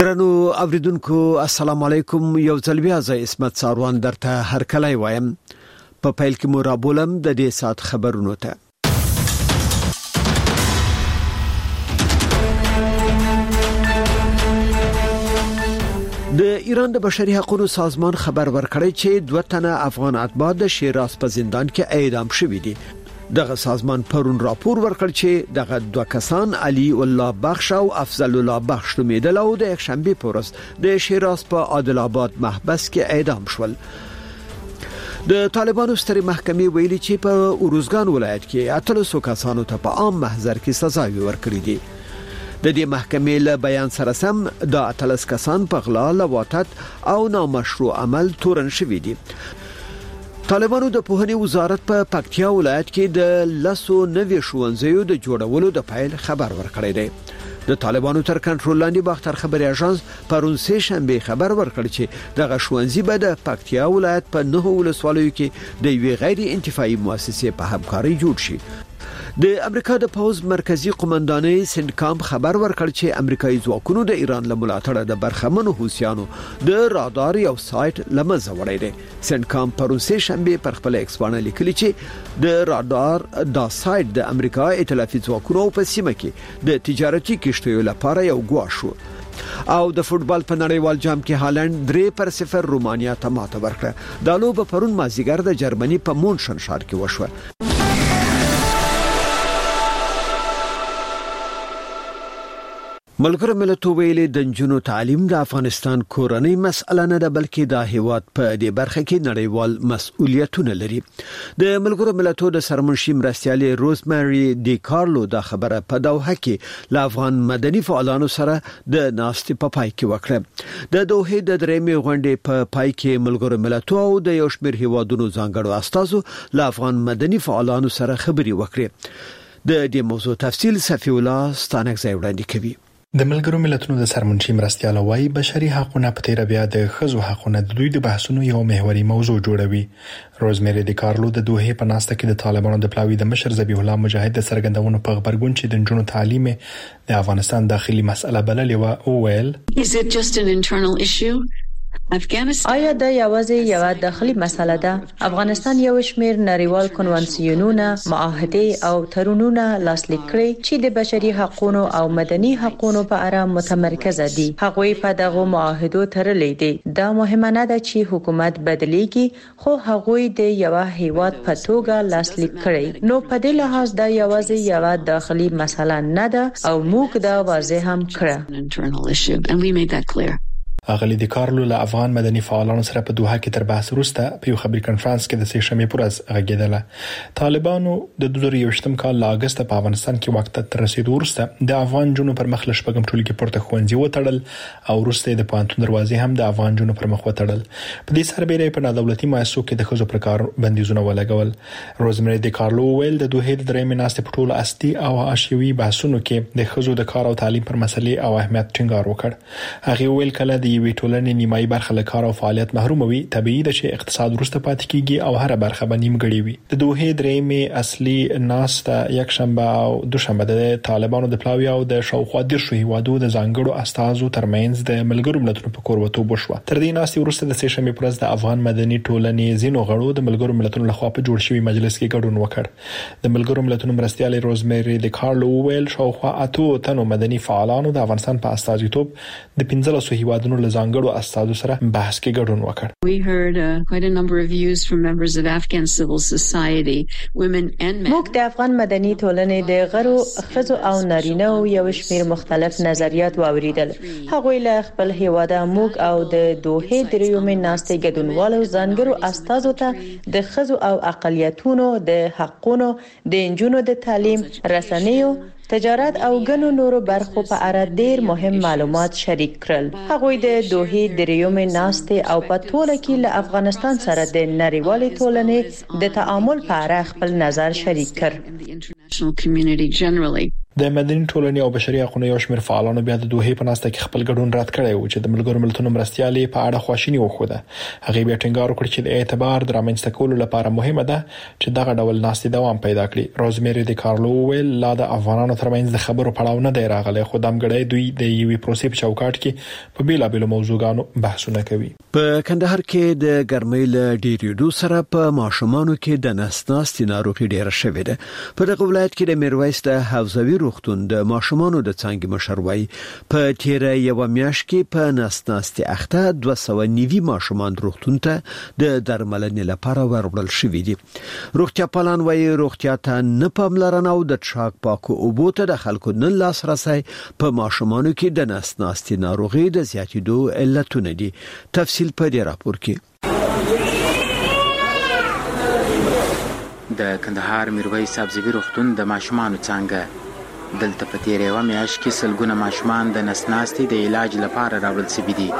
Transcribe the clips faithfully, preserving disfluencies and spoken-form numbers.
درنو اوریدونکو السلام علیکم. یو ځل بیا زه اسمت ساروان درته هر کله وایم. په پیل کې مو را بولم د دې سات خبرونو ته. د ایران د بشري حقوقو سازمان خبر ورکړی چې دوه تنه افغان اتباع د شیراز په زندان کې اعدام شوي دي. دغه سازمان پرون راپور ورکړ چې دغه دوه کسان علي الله بخش او افضل الله بخش نومیدل او د یکشنبه په ورځ د شیراز په عادل آباد محبس کې اعدام شول. د طالبانو سترې محکمې ویلي چې په اوروزګان ولایت کې اتلسو کسانو ته په عام محضر کې سزا ورکړې دي. د دې محکمې له بیان سره سم د اتلس کسان په غلا، لواطت او نامشروع عمل تورن شوي دي. طالبانو د پوهنې وزارت په پکتیا ولایت کې د لسو نوي ښوونځیو د جوړولو د پیل خبر ورکړی دی. د طالبانو تر کنټرول لاندې باختر خبري اژانس پرون سه شنبه خبر ورکړ چې دغه ښوونځي به د پکتیا ولایت په نه ولسوالیو کې د یوې غیر انتفاعي مؤسسې په همکاري جوړ شي. د امریکا د پوز مرکزی قومندانۍ سنکام خبر ورکړ چې امریکایي ځواکونو د ایران له ملاتړه د برخمنو حوثیانو د رادار یو سایت لمزه وړی دی. سنکام پرون سه شنبه پر خپل ایکس باندې لیکلي چې د رادار دا سایت د امریکا ائتلافي ځواکونو په سیمه کې د تجارتي کشتیو لپاره یو ګواښ و. او د فوتبال په نړیوال جام کې هالند درې پر صفر رومانیا ته ماته ورکړه. د لوب پرون مازیګر د جرمني په مونشن ښار کې وشو. ملګرو ملتونو ویلي د نجونو تعلیم د افغانستان کورنۍ مسأله نه ده، بلکې د هیواد په دې برخه کې نړیوال مسؤلیتونه لري. د ملګرو ملتونو د سرمنشي مرستیالي روزمری ډي کارلو دا خبره په دوحه کې له افغان مدني فعالانو سره د ناستې په پای کې وکړه. د دوحه د درېمې غونډې په پای کې ملګرو ملتونو او د یو شمېر هیوادونو ځانګړو استازو له افغان مدني فعالانو سره خبرې وکړې. د دې موضوع تفصیل صفی الله ستانک ځای وړاندې کوي. د ملګرو ملتونو د سرمنشي مرستیال وايي بشري حقوقونه په تیر بیا د ښځو حقوقونه د دوی د بحثونو یو محوري موضوع جوړوي. روزمری ډي کارلو د دوحه په ناسته کې د طالبانو د پلاوی د مشر ذبیح الله مجاهد د سرګندونو په خبرګون چې د نجونو تعلیم د افغانستان داخلي مسله بللې و ویل Is it just an internal issue? آیا دا یوازې یو داخلي مسله ده؟ افغانستان یو شمېر نړیوال کنوانسیونونه، معاهده او تړونونه لاسلیک کړي چې د بشري حقوقو او مدني حقوقو په اړه متمرکز دي. هغوی په دغه معاهدو تړلې دي. دا مهمه نه ده چې حکومت بدليږي، خو هغوی د یو هیواد په توګه لاسلیک کړي. نو په دې لحاظ دا یوازې یو داخلي مسله نه ده او موږ دا واضح هم کړه. اغلی د کارلو له افغان مدني فعالانو سره په دوحه کې تر بحث وروسته په یو خبري کانفرنس کې د سه شنبه پر ورځ غږیدله. طالبانو د دوه زره یوویشتم کال له اگست په افغانستان کې وخت تر رسیدو وروسته د افغان جنونو پر مخ لشپږم ټولګي پورته ښوونځي وتړل او وروسته د پوهنتون دروازې هم د افغان جنونو پر مخ وتړل. په دې سربېره په نادولتي مؤسسو کې د ښځو پر کار بندیزونه ولګول. روزمری د کارلو ویل د دوحه د درېمې ناستې په ټولو اصلي او حاشیوي بحثونو کې د ښځو د کار او تعلیم پر مسلې او اهمیت ټینګار وکړ. هغه ویل کله د یوې ټولنې نیمایي برخه له کار او فعالیت محروم وي، طبيعي ده چې اقتصاد وروسته پاتې کیږي او هر برخه به نیمګړې وي. د دوحه درېمې اصلي ناسته یک شنبه او دوشنبه د طالبانو د پلاوی او د شاوخوا دیرشو هیوادو د ځانګړو استازو ترمنځ د ملګرو ملتونو په کوربتوب وشوه. تر دې ناستې وروسته د سه شنبه پر ورځ د افغان مدني ټولنې ځینو غړو د ملګرو ملتونو لخوا په جوړ شوی مجلس کې ګډون وکړ. د ملګرو ملتونو مرستیال روزمری د کارلو ویل شاوخوا اتو تنو مدني فعالانو د افغانستان په استازیتوب د پنځلسو هیوادونو له ځانګړو استازو سره بحث کې ګډون وکړ. We heard uh, quite a number of views from members of Afghan civil society, women and men. موږ د افغان مدني ټولنې د غړو ښځو او نارینه او یو شمېر مختلف نظریات واوریدل. هغوی له خپل هیواده موږ او د دوحه درېیمې ناستې ګډونوالو ځانګړو استازو ته د ښځو او اقلیتونو د حقونو، د نجونو د تعلیم، رسنیو، تجارت او ګڼو نورو برخو په اړه ډېر مهم معلومات شریک کړل. هغوی د دوحه درېیمې ناستې او په ټوله کې له افغانستان سره د نړیوالې ټولنې د تعامل په اړه خپل نظر شریک کړ. د مدني ټولنې او بشري حقوقو یو شمېر فعالانو بیا د دوه په ناسته کې خپل ګډون رد کړی و چې د ملګرو ملتونو مرستيالي په اړه خواشینی وخوده. هغه بیا ټینګار وکړ چې د اعتبار درامنځته کولو لپاره مهمه ده چې دغه ډول ناستې دوام پیدا کړي. روزميري د کارلو ویل لا د افغانانو ترمنځ د خبرو پړاو نه دی راغلی، خو دمګړی دوی د یوې پروسې په چوکاټ کې په بیلابېلو موضوعاتو بحثونه کوي. په کندهار کې د ګرمۍ له ډیریدو سره په ماشومانو کې د نسناستي ناروغي ډیره شوې ده. په دغه ولایت کې د میرویس د حوزوي روغتون د ماشومانو د څنګه مشروي په تیره یو میاشت کې په نسناستي اخته دوه سوه او نوي ماشومان روغتون ته د درملنې لپاره ورغړل شوې دي. روغتیا پالان وايي روغتیا ته نه پاملرنه او د څښاک پاکو اوبو ته د خلکو نه لاسرسي په ماشومانو کې د نسناستي ناروغي د زیاتېدو علتونه دي. تفصیل په دې راپور کې. د کندهار میرویس سبزی روغتون د ماشومانو څنګه دلته په تیرې و میاشت کې سلګونه ماشومان د نسناستي د علاج لپاره راوړل شوي دي.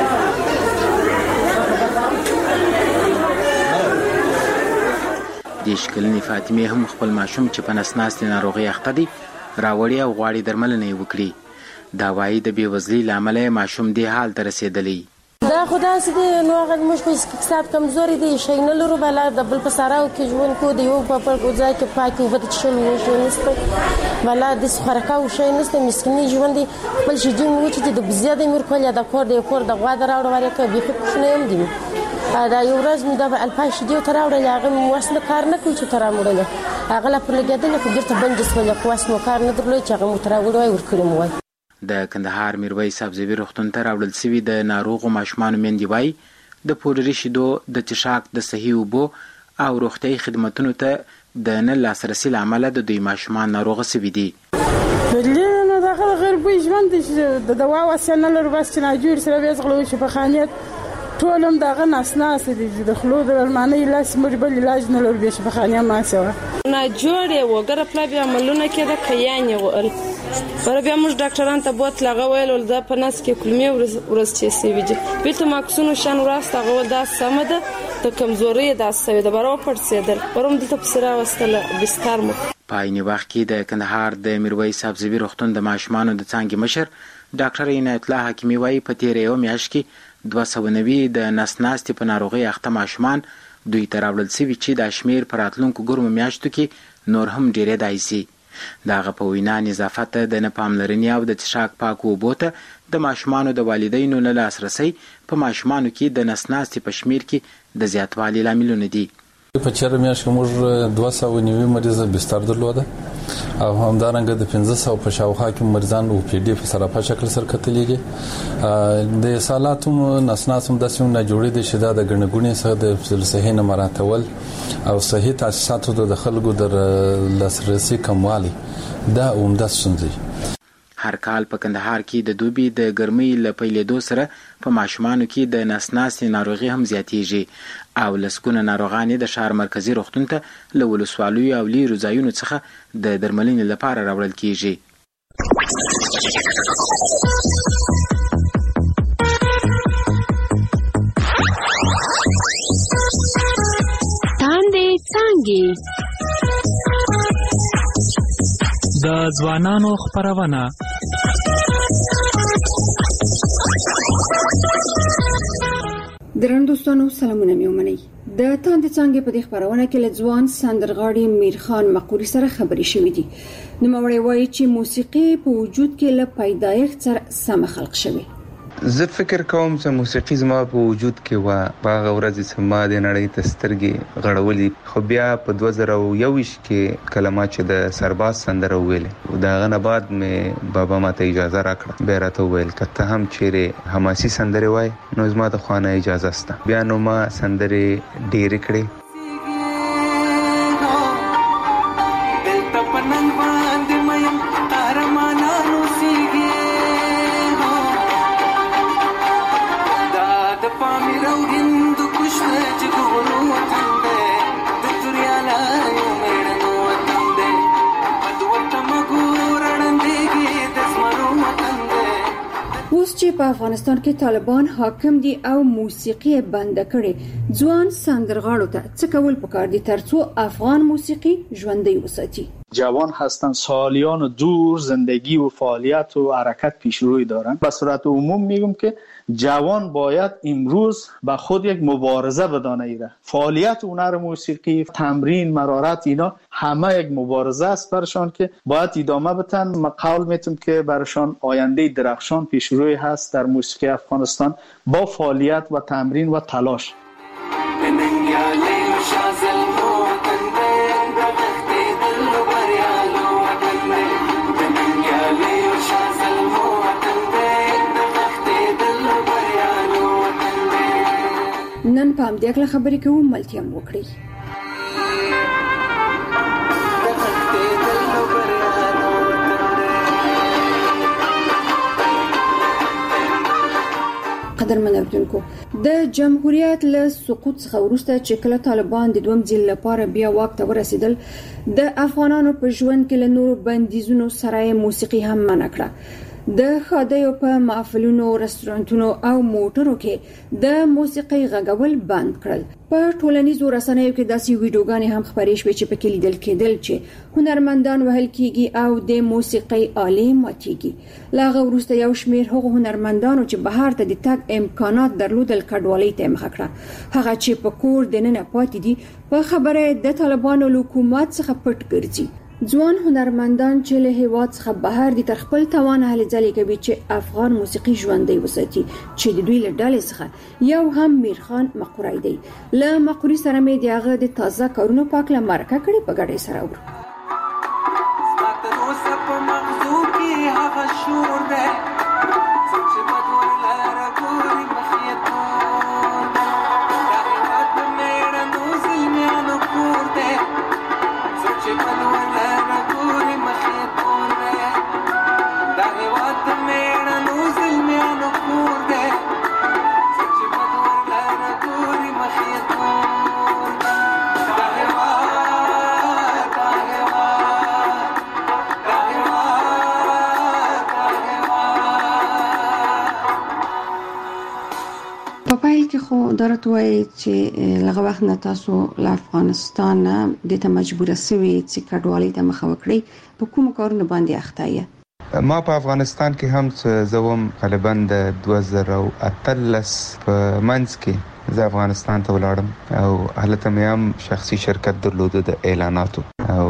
د شکلنې فاطمه هم خپل ماشوم چې په نسناستي ناروغي اخته دي راوړي او غواړي درملنه وکړي. دا وايي د بیوزلۍ لامل ماشوم دی حال ته رسیدلی. دا خدا سي نو هغه مش په حساب کمزوري دي شي نه لرو بل د بل په ساراو کې ژوند کو دی یو په پر ځای کې پاکي وبد شل وشو نسته ولا د سخرکا او شي نسته مسکینی ژوند بل شي جون و چې د زیاده مر کول د کور د کور د غوا دراوړ ورکه به خو نه يم دي دا یو ورځ مې د الپاش دی تراوړل هغه وسله کار نه کوي چې ترامړل هغه لا پر لګیدل خو ګرته بنجس ولا خو واسمو کار نه درلوي چې هغه متراوړ وای ورکړم وای. د کندهار میرویس سبزی روغتون ته راوړل شوی د ناروغو ماشومانو مندي وای د پودري شیدو د چشاک د صحیح وبو او روغتي خدماتونو ته د نه لاسرسي لامل د دوی ماشومان ناروغ شوي دي. دلته داخل غیر بوي ژوند د دوا وسنه لر بس چې نه جوړ سره وځغلو چې په خانيت ټولم دغه ناسناس دي د خلو د ورمانه لاس مر بل علاج نه لر به په خانيه ما سوا نه جوړه وګره پلا بیا عملونه کې د کيان ول پر بیا موږ ډاکټران ته بوت لغه ویل د پنس کې کلمې ورس چې سی ویږي بیت ماکسونو شان وراسته غو دا سمد د کمزوري د اسوي د برو پړسیدل پرم د تفسیره واستله بستر مو پایني وخت کې د کندهار د میرویس سبزی روغتون د ماشومانو د څنګه مشر ډاکټر عنایت الله حکیمی وايي په تیرې یو میاشت کې دوه سوه او نوي د نسناستي په ناروغي اخته ماشومان دوی تراوړل شوي چې د شمیر پر راتلونکو ګرمو میاشتو کې نور هم ډیره دایسي. داغه په وینا نظافت د نه پاملرنې او د چشاک پاکو بوته د ماشومانو د والدینو نه لاسرسي په ماشومانو کې د نسناستي په شمیر کې د زیاتوالي لاملونه دي. په چیرې میاشت کې موږ دوه سوه او نوي مریض بستر درلوده او همدارنګه د پنځه سوه په شاوخوا کې مریضان او پی ډي په سراپا شکل سره کتلېږي. د سالاتو نسناسم د سیمه جوړې د شدا د غنګونې سره د صحي نه مراتول او صحي تاسیساتو د خلکو در لاسرسي کموالی دا عمده ستونزه. هر کال په کندهار کې د دوبي د ګرمۍ له پیلېدو سره په ماشومانو کې د نسناستي ناروغي هم زیاتېږي او لسګونه ناروغان د شهر مرکزی روغتون ته له ولسوالیو او لیرو ځایونو څخه د درملنې لپاره راوړل کیږي. تاندې څنګه د ځوانانو خبرونه درنو دوستانو سلامونه میومنئ. د تاندې څنګه په دې خبرونه کې له ځوان سندرغاړي میرخان مقوري سره خبرې شوې دي. نو موري وایي چې موسیقي په وجود کې له پیدایښت سره سم خلق شوی. زه فکر کوم چې موسیقي زما په وجود کې و باغ ورځ چې ما د نړۍ تسترګي غړولې خو بیا په دوه زره او یو کې کلمات چې د سرباز سندره ویلې دا غنه بعد مې بابا ماته اجازه راکړه به راته ویل کته هم چیرې حماسي سندره وای نو زما ته خوانه اجازه سته بیا نو ما سندره ډېر کړې. په افغانستان کې طالبان حاکم دي او موسیقي بند کړي ځوان سندرغاړو ته څه کول پکار دي ترڅو افغان موسیقي ژوندۍ وساتي. جوان هستند، سالیان دور زندگی و فعالیت و حرکت پیش روی دارند. به صورت عموم میگم که جوان باید امروز به خود یک مبارزه بدانه ایره. فعالیت هنر موسیقی، تمرین، مرارت، اینا همه یک مبارزه است برشان که باید ادامه بدن. من قول میتونم که برشان آینده درخشان پیش روی هست در موسیقی افغانستان با فعالیت و تمرین و تلاش. نن په همدې اړه خبرې کوو، ملتیا مو وکړئ. قدرمن اردوونکو، د جمهوریت له سقوط څخه وروسته چې کله طالبان د دوم ځل لپاره بیا واک ته ورسېدل، د افغانانو په ژوند کې له نورو بندیزونو سره موسیقي هم منع کړه. د خادیو په محفلونو، رستورانتونو او موټرو کې د موسیقي غږول بند کړل. په ټولنیزو رسنیو کې داسې ویډیوګانې هم خپرې شوې چې پکې لیدل کېدل چې هنرمندان وهل کېږي او د موسیقي آلې ماتېږي. له هغه وروسته یو شمېر هغو هنرمندانو چې بهر ته د تګ امکانات درلودل کډوالۍ ته مخه کړه. هغه چې په کور دننه پاتې دي په خبره د طالبانو له حکومت څخه پټ ګرځي. ځوان هنرمندان چې له هیواد څخه بهر دي تر خپل توان هلې ځلې کوي چې افغان موسیقي ژوندۍ وساتي، چې د دوی له ډلې څخه یو هم میرخان مقوري دی. له مقوري سره مې د هغه د تازه کارونو په اړه مرکه کړې، په ګډه سره اورو. په پایل کې خو درته وایي چې لږ وخت نه تاسو له افغانستان د ته مجبور شوي چې کډوالۍ ته مخه وکړئ. په کوم کارونه باندې اخته یې؟ ما په افغانستان کې هم زوم غالبا د دوه زره اتلس په منځ کې زه افغانستان ته ولاړم او هلته مې هم شخصي شرکت درلود د اعلاناتو او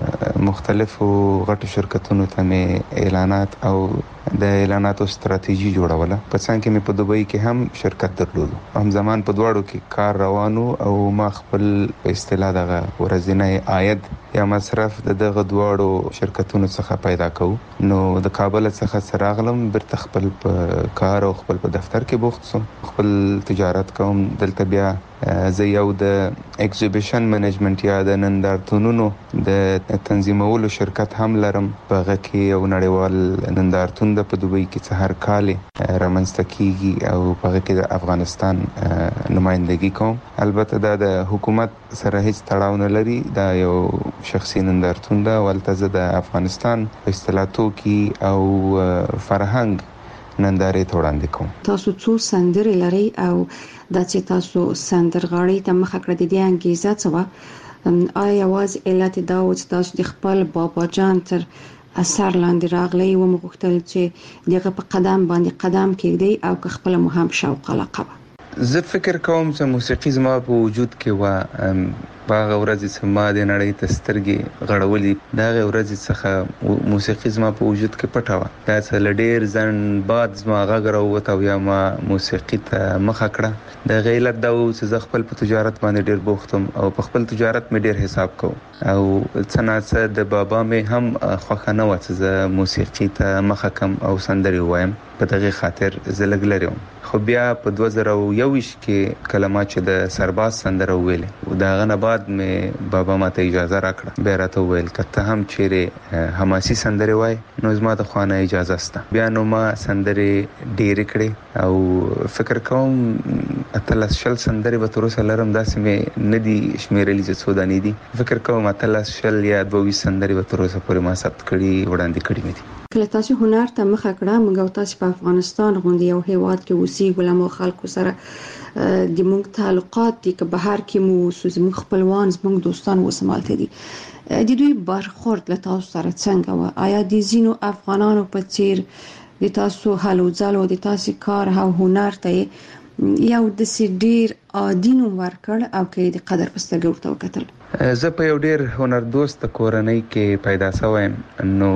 مختلفو غټو شرکتونو ته مې اعلانات او د اعلاناتو ستراتیژي جوړوله. په څنګه کې مې په دوبۍ کې هم شرکت درلود. هم زمان په دواړو کې کار روانو او ما خپل په اصطلاح دغه ورځنی عاید یا مصرف د دغه دواړو شرکتونو څخه پیدا کوو. نو د کابل څخه سراغلم برته خپل په کار او خپل په دفتر کې بوخت سوم، خپل تجارت کوم. دلته بیا زه یو د ایگزیبیشن منیجمنت یا د نندارتونونو د تنظیمولو شرکت هم لرم. په هغه کې یو نړیوال نندارتون د په دوبۍ کې څه هر کال رامنځته کیږي او په هغه کې د افغانستان نمائندګي کوم. البته دا د حکومت سره هیڅ تړاو نه لري، دا یو شخصي نندارتون ده. ولته زه د افغانستان په اصطلاح توکي او فرهنګ نندارې ته وړاندې کوم. تاسو څو سندرې لرئ او دا چې تاسو سندرغاړي ته مخه کړه د دې انګیزه څه وه؟ آیا یوازې علت دا و چې تاسو د خپل بابا جان تر اثر لاندې راغلی و مغوښتل چې دغه په قدم باندې قدم کېږدئ او که خپله مو هم شوق علاقه وه؟ زه فکر کوم چې موسیقي زما په وجود کې و. باغه ورځ چې ما د نړۍ ته سترګې غړولې، دا ورځ څخه موسیقي زما په وجود کې پټه و. دا څه لډیر ځن بعد زما غږ راووت او یا ما موسیقي ته مخه کړه. د غیلت دا و چې زه خپل په تجارت باندې ډیر بوختم او په خپل تجارت مې ډیر حساب کوم او څه ناڅه د بابا مې هم خوښه نه و چې زه موسیقي ته مخه کم او سندرې وایم. په دغه خاطر زه لږ لري وم. خو بیا په دوه زره یوویشت کې کله ما چې د سرباز سندره ویلې او دا غنه بعد مې بابا ماته اجازه راکړه. بیا راته ویل کته هم چیرې حماسي سندره وای نو زما د خوانه اجازه سته. بیا نو ما سندره ډېر کړې او فکر کوم اتلس شل سندره به تر اوسه لرم. داسې مې ندي شمیرلې چې څو دانې دي. فکر کوم اتلس شل یا دوه سندره به تر اوسه پورې ما ثبت کړي وړاندې کړي مې دي. کله تاسو هنر ته مخه کړه موږ تاسو په افغانستان غونډه یو هیواد کې اوسېږو لمو خلکو سره د موږ تعلقات دي که بهر کې مو زموږ خپلوان زموږ دوستان وسمالته دي د دوی برخورد له تاسو سره څنګه و آیا د زینو افغانانو په څیر د تاسو هلو ځلو د تاسو کار او هنر ته یو د سډیر عادینو ورکړ او کې د قدر پستګ ورته وکتل زه په یو ډیر هنر دوست کورنۍ کې پیدا شوم نو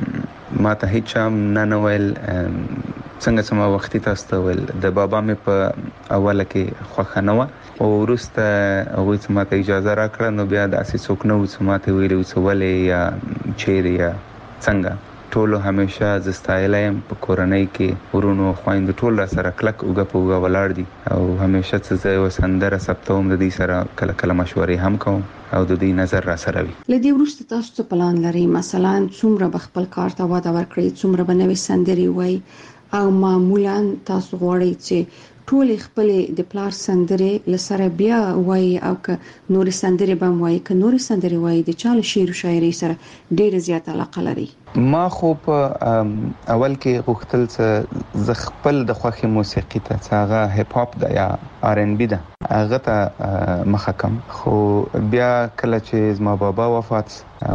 ما ته هیڅ هم نه نوول څنګه سم وختي تاسو ته ول د بابا مې په اوله کې خوخه نه و او ورسته هغه څه ماته اجازه راکړه نو بیا د اسې څوک نه و څه ماته ویلو څه ولې یا چیرې یا څنګه ټولو همیشه زستایلایم په کورنۍ کې ورونو خويند ټول را سره کلک اوګه پوګه ولاړ دي او همیشه څه وسندره سپتوم د دې سره کله کله مشورې هم کوم او د دې نظر را سره وي لدی ورسته تاسو ته پلان لري مثلا څومره بخپل کار ته واده ورکړي څومره بنوي سندري وای او معمولا تاسو غواړئ چې ټول خپل د پلار سندري لسره بیا وای او ک نور سندري بم وای ک نور سندري وای د چاله شعر او شاعري سره ډیر زیات علاقه لري ما خو په اول کې غوښتل چې ز خپل د خوخي موسیقي ته څنګه هیپ هاپ د یا آر ان بي ده هغه ته مخه کم خو بیا کله چې زما بابا وفات او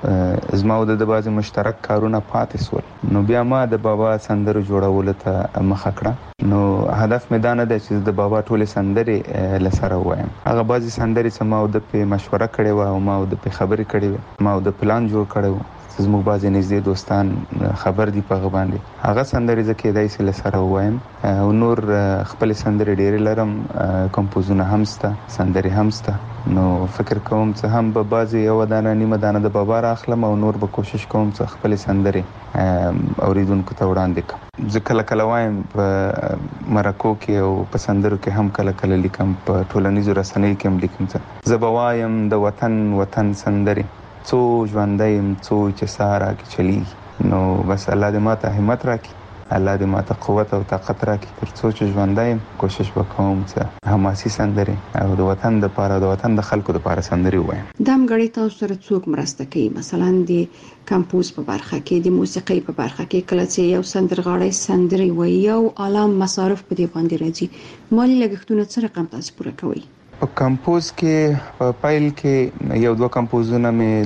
زما د بازي مشترک کارونه پاتې سول نو بیا ما د بابا سندرو جوړول ته مخه کړه نو هدف مې دا نه دی چې د بابا ټوله سندري لسره وایم هغه بازي سندري سم او د په مشوره کړې و او ما د په خبرې کړې و ما د پلان جوړ کړو زموږ بازي نږدې دوستان خبر دي په غباندې هغه سندري ځکه دای سره سره وایم او نور خپل سندري ډېر لرم کمپوزونه همسته سندري همسته نو فکر کوم چې هم به بازي یو دانه نیمه دانه د بابا راخلم او نور به کوشش کوم چې خپل سندري اوریدونکو ته وړاندې کوم ځکه کله کله وایم په مرکو کې او په سندرو کې هم کله کله لیکم په ټولنیزو رسنیو کې هم لیکم چې زبوایم د وطن وطن سندري څو ژوندایم څو چې سارا کې چلی نو بس الله دې ماته همت راکړي الله دې ماته قوت او طاقت راکړي تر څو چې ژوندایم کوشش وکوم چې حماسي سندري او د وطن د لپاره د وطن د خلکو لپاره سندري وایم دم غړي تاسو سره څوک مرسته کوي مثلا د کمپوز په برخه کې د موسیقي په برخه کې کله چې یو سندرغاړی سندري وایي یو عالم مصارف په دې باندې راځي مالی لګښتونه څه رقم تاسو پوره کوي په کمپوز کې په پایل کې یو دوه کمپوزونه مې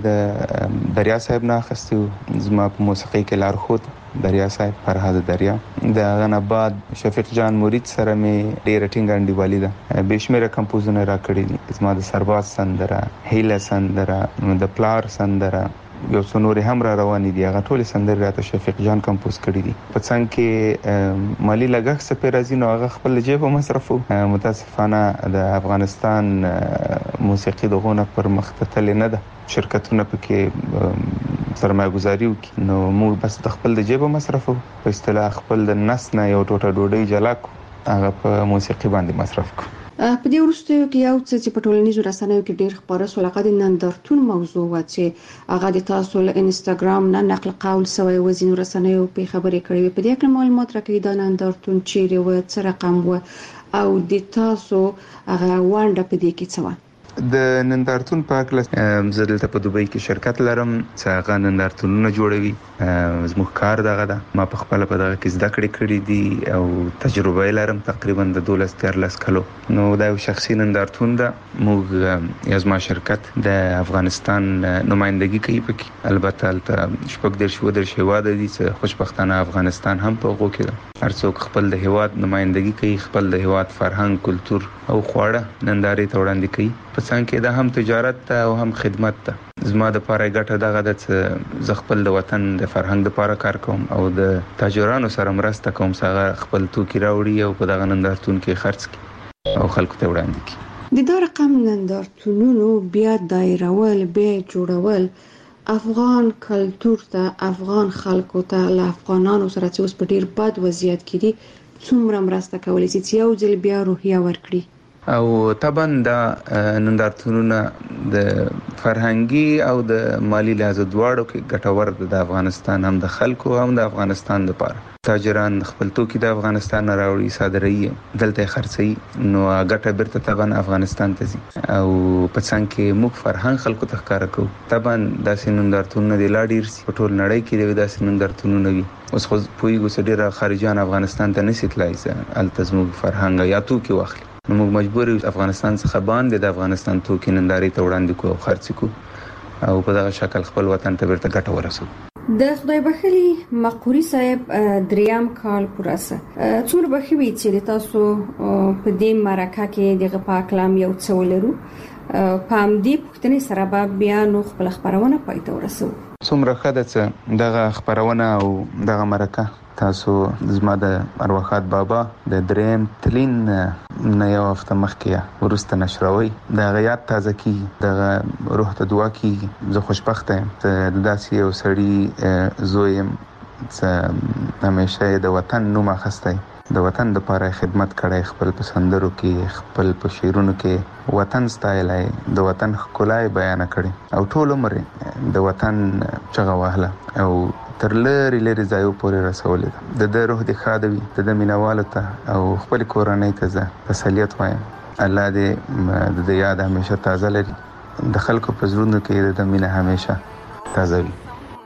د دریا صاحب نه اخستو زما په موسیقي کې لارښود دریا صاحب فرهاد دریا د غنا بعد شفیق جان مرید سره مې ډېر ټینګ انډیوالي ده بشمیره کمپوزونه را کړی دي زما د سرباز سندره هیله سندره د پلار سندره یو څو نور هم را روان دي هغه ټول سندرې راته شفیق جان کمپوز کړی دي په څنګه کې مالی لګښت څه پیرازي نو هغه خپل جیب مصرفو متاسفانه د افغانستان موسیقي دغه پر مختتل نه ده شرکتونه پکې سرمایه گزاري وکړي نو موږ بس د خپل د جیب مصرفو په اصطلاح خپل د نس نه یو ټوټه ډوډۍ جلا کو هغه په موسیقي باندې مصرف کو په دې وروسته کې یو څه چې په ټولنیزو رسنیو کې ډېر خبره سول هغه د نندارتون موضوع و چې هغه د تاسو له انستګرام نه نقل قول سوی وزینو رسنیو په خبرې کړې په دې کې معلومات راکړي دا نندارتون چیرې و څه رقم و او د تاسو هغه وانډه په دې کې څه و د نندارتون په اړه زه دلته په دوبۍ کې شرکت لرم چې هغه نندارتونونه جوړوي زموږ کار دغه ده ما په خپل په دغه کې زده کړې کړې دي او تجربه لرم تقریبا د دولس تیرلس کلو نو دا یو شخصي نندارتون ده موږ یزما شرکت د افغانستان نمائندګي کوي پکې البته البته شپږ در شو در شوا د دي چې خوشبختانه افغانستان هم په غو کې ده هر څوک خپل د هیواد نمائندګي کوي خپل د هیواد فرهنګ کلچر او خواړه نندارې ته وړاندې کوي په څنګه کې دا هم تجارت ته او هم خدمت ته زما د پاره ګټه دغه د ز خپل د وطن د فرهنګ لپاره کار کوم او د تاجرانو سره مرسته کوم څنګه خپل توکي راوړي او په دغه نندارتون کې خرڅ کړي او خلکو ته وړاندې کړي د دا رقم نندارتونونو بیا دایرول بیا جوړول افغان کلچر ته افغان خلکو ته له افغانانو سره چې اوس په ډیر بد وضعیت کې دي څومره مرسته کولای شي چې یو ځل بیا روحیه ورکړي او طبعا دا نندارتونونه د فرهنګي او د مالی لحاظ دواړو کې ګټور د افغانستان هم د خلکو هم د افغانستان لپاره تاجران خپل توکي د افغانستان نه راوړي صادروي دلته خرڅي نو ګټه بیرته طبعا افغانستان ته ځي او په څنګه کې موږ فرهنګ خلکو ته ښکارا کوو طبعا داسې نندارتونونه د لاډیر په ټول نړۍ کې د داسې نندارتونونه وي اوس خو پویګو سړي خارجيان افغانستان ته نشي تلای ځه التزمو فرهنګ یا توکي واخلي نو موږ مجبور یو افغانستان څخه باندې د افغانستان توکي ننداري ته وړاندې کوو خرڅ کوو او په دغه شکل خپل وطن ته بیرته ګټه ورسوو. د خدای بخلي مقوري صاحب دریام کال پوراسه څور بخوي چې تاسو په دې مرکه کې دغه پاکلام یو څو لرو پام دې پښتني سره به بیا نو خپل خبرونه پاتې ورسو. څومره خدای څه دغه خبرونه او دغه مرکه تاسو زما د ارواحات بابا د دریم تلین نه یو هفته مخکې ورسته نشروي د غیات تازه کی د روح ته دعا کی زه خوشبخته یم د داسې یو سړی زویم چې همیشه د وطن نوم اخستی د وطن د لپاره خدمت کړی خپل پسندرو کې خپل په شیرونو کې وطن ستایلای د وطن ښکلای بیان کړي او ټول عمر د وطن چغه وهله او تر لری لری ځایو پورې رسولې ده د روح د خادوي د مینوالو ته او خپل کورنۍ ته زه تسلیت وایم الله دې د یاد همیشه تازه لري د خلکو په زړونو کې د مینه همیشه تازه وي.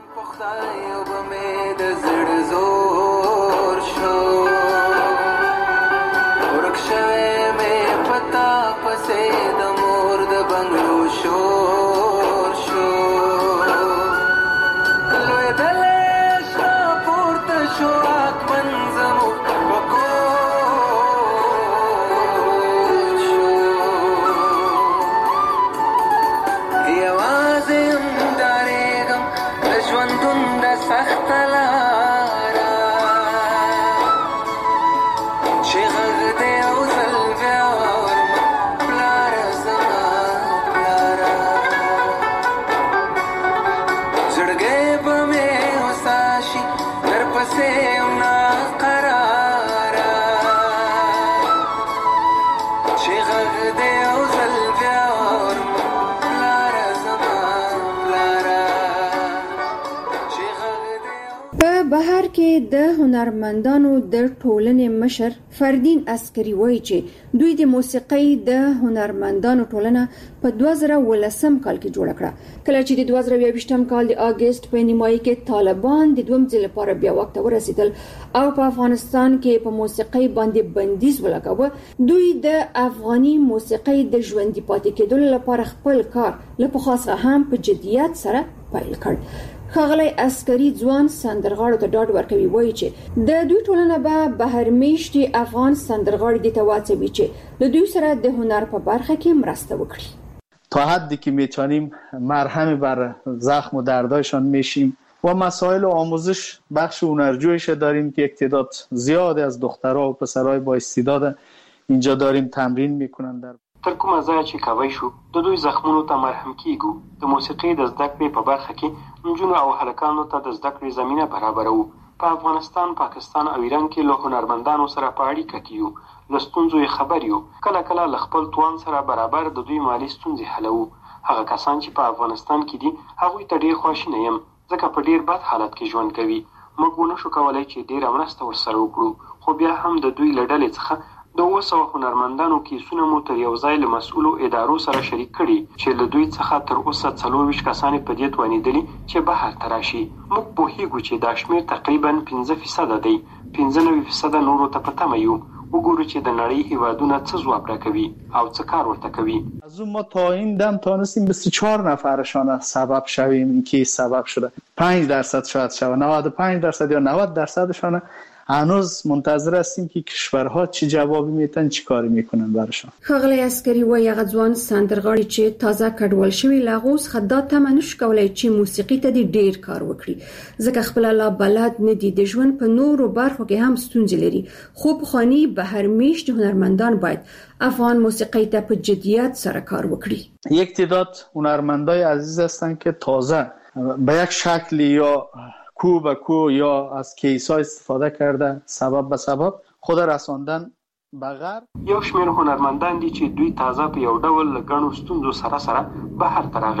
بهر کې د هنرمندانو د ټولنې مشر فردین عسکري وایي چې دوی د موسیقۍ د هنرمندانو ټولنه په دوه زره ولسم کال کې جوړ کړه کله چې د دوه زره یوویشتم کال د اگست په نیمایي کې طالبان د دویم ځل لپاره بیا وخت ورسېدل او په افغانستان کې په موسیقۍ باندې بندیز ولګاوه دوی د افغاني موسیقۍ د ژوندۍ پاتې کېدو لپاره خپل کار له پخوا هم په جدیت سره پیل کړ. خغلی عسکري ځوان سندرغاړو ته ډاډ ورکوي وایي چې د دوی ټولنه به بهر میشتي افغان سندرغاړي د تواڅوي چې د دوی سره د هنر په برخه کې مرسته وکړي. تا حدی که میتونیم مرهم بر زخم و دردایشان میشیم و مسائل آموزش بخش هنرجویش داریم که یک تعداد زیادی از دخترها و پسرهای با استعداد اینجا داریم تمرین میکنن. در تر کومه ځای چې کوي شو د دوی زخمونو ته مرهم کیږو د موسیقۍ د زده کړې په برخه کې نجونو او هلکانو ته د زده کړې زمینه برابرو. په افغانستان، پاکستان او ایران کې له هنرمندانو سره په اړیکه کې یو له ستونزو یې خبر یو کله کله له خپل توان سره برابر د دوی مالی ستونزې حلوو. هغه کسان چې په افغانستان کې دي هغوی ته ډېر خواشینی یم ځکه په ډېر بد حالت کې ژوند کوي. موږ ونشو کولی چې ډېره مرسته ورسره وکړو خو بیا هم د دوی له ډلې څخه د اوه سوه هنرمندانو کیسونه مو تر یو ځای له مسؤلو ادارو سره شریک کړي چې له دوی څخه تر اوسه څلورویشت کسان په دې توانېدلي چې بهر ته راشي. موږ پوهیږو چې دا شمېر تقریبا پنځه فیصده دی. پنځه نوي فیصده نورو ته په تمه یو. وګورو چې د نړۍ هیوادونه څه ځواب راکوي او څه کار ورته کوي. از اون ما تا این دم تانستیم بیست و چهار نفرشان سبب شویم که سبب شده پنج درصد شاید شود نود و پنج درصد یا نود درصدشان هنوز منتظر هستیم که کشورها چی جوابی میتن چی کاری میکنن براشون. خغلی عسکري وایي غځوان سندرغاړي چې تازه کډوال شوی لاغوس خدا تمنش کولای چې موسیقي ته ډیر کار وکړي ځکه خپل لا بلد نه دي د ژوند په نورو برخو کې هم ستونزې لري. خو په خاني بهر میشت هنرمندان باید افغان موسیقي ته په جدیت سره کار وکړي. یک تعداد هنرمندای عزیز هستن که تازه به یک شکل یا کو به کو یا از کیسا استفاده کرده سبب به سبب خود رساندن به غرب. یو شمېر هنرمندان دي چې دوی تازه په یو ډول له ګڼو ستونزو سره سره بهر ته راغلي.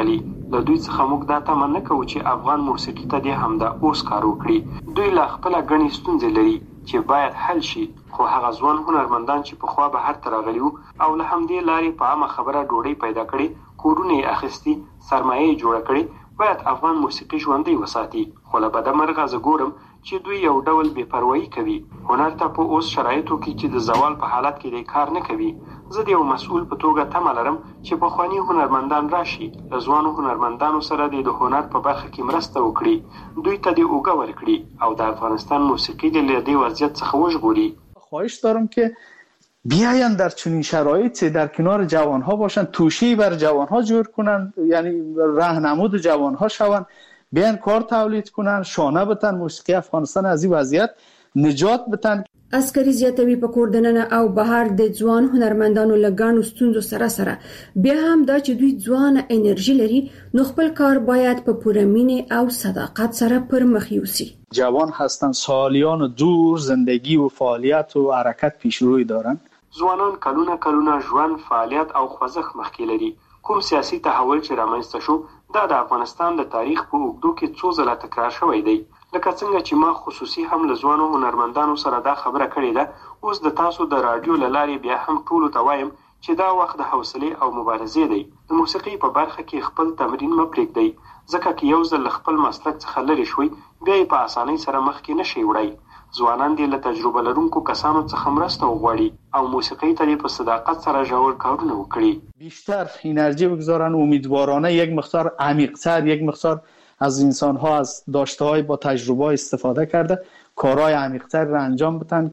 له دوی څخه موږ دا تمه نه کوو چې افغان موسیقي ته دې همدا اوس کار وکړي. دوی لا خپله ګڼې ستونزې لري چې باید حل شي، خو هغه ځوان هنرمندان چې پخوا بهر ته راغلي وو او له همدې لارې په عامه خبره ډوډۍ پیدا کړې، کورونه یې اخیستي، سرمایه یې جوړه کړې، باید افغان موسیقي ژوندۍ وساتي. خو له بده مرغه زه ګورم چې دوی یو ډول بې پروایي کوي. هنر ته په اوس شرایطو کې چې د زوال په حالت کې دی کار نه کوي. زه د یو مسؤل په توګه تمه لرم چې پخواني هنرمندان راشي، له ځوانو هنرمندانو سره د هنر په برخه کې مرسته وکړي، دوی ته د اوږه ورکړي او د افغانستان موسیقی د له دې وضعیت څخه وژغوري. خواهش دارم که بیاین در چنین شرایطی در کنار جوانها باشن، توشی بر جوانها جور کنن، یعنی راهنمود جوانها شون، بیاین کار تولید کنن، شانه بتن، موسیقی افغانستان از این وضعیت نجات بتن. عسکري زیاتوي په کور دننه او بهر د ځوان هنرمندانو لګانو ستونزو سره سره بیا هم دا چې دوی ځوان انرژي لري، نو خپل کار باید په پوره مینه او صداقت سره پر مخ یوسي. جوان هستن، سالیان دور زندگی و فعالیت و حرکت پیش روی دارن. ځوانان کلونه کلونه ژوند، فعالیت او خوځښت مخکې لري. کوم سیاسي تحول چې رامنځته شو دا د افغانستان د تاریخ په اوږدو کې څو ځله تکرار شوی دی. لکه څنګه چې ما خصوصي هم له ځوانو هنرمندانو سره دا خبره کړې ده، اوس د تاسو د رادیو له لارې بیا هم ټولو ته وایم چې دا وخت د حوصلې او مبارزې دی. د موسیقۍ په برخه کې خپل تمرین مه پرېږدئ، ځکه که یو ځل له خپل مسلک څخه لرې شوئ بیا یې په اسانۍ سره مخکې نشئ وړی. ځوانان دې له تجربه لرونکو کسانو څخه مرسته وغواړي او موسیقۍ ته دې په صداقت سره ژور کارونه وکړي. بیشتر انرژی بگذارن، امیدوارانه یک مقدار عمیق‌تر، یک مقدار از انسان‌ها از داشته‌های با تجربه استفاده کرده کارهای عمیق‌تر را انجام بدن.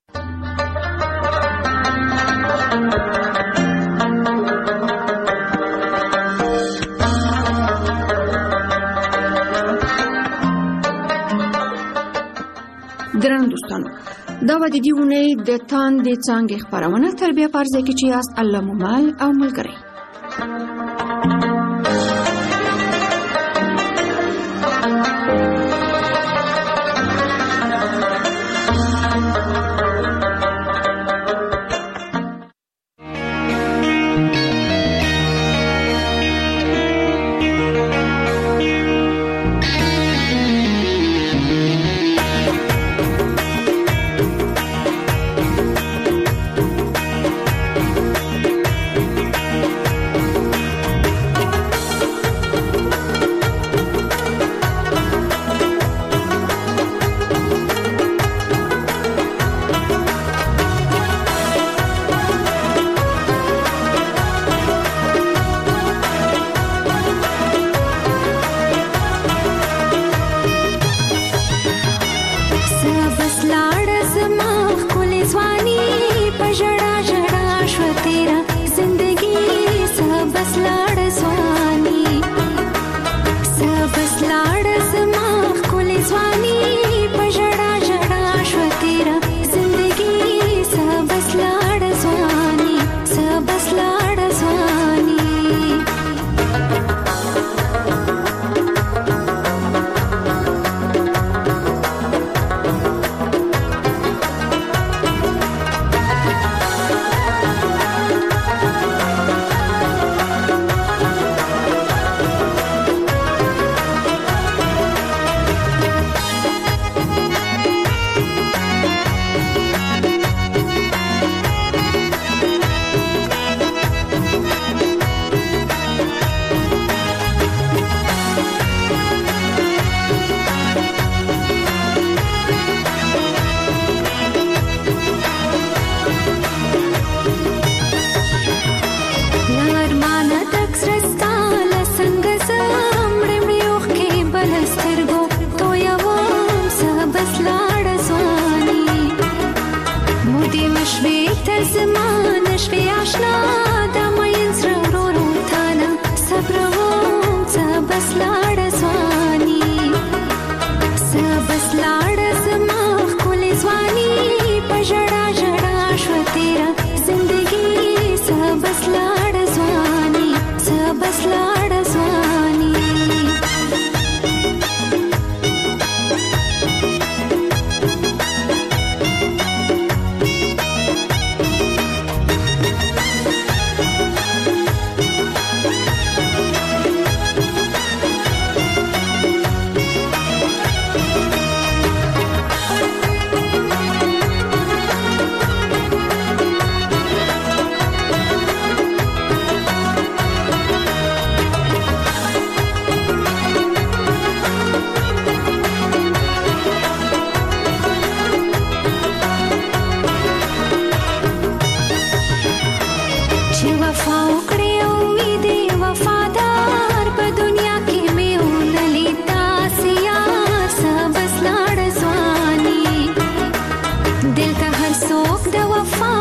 درنو دوستانو، دا و د دې اونۍ د تاندې څانګې خپرونه تر بیا په ځای کې چې یاست الله مو مل او ملګری. وفا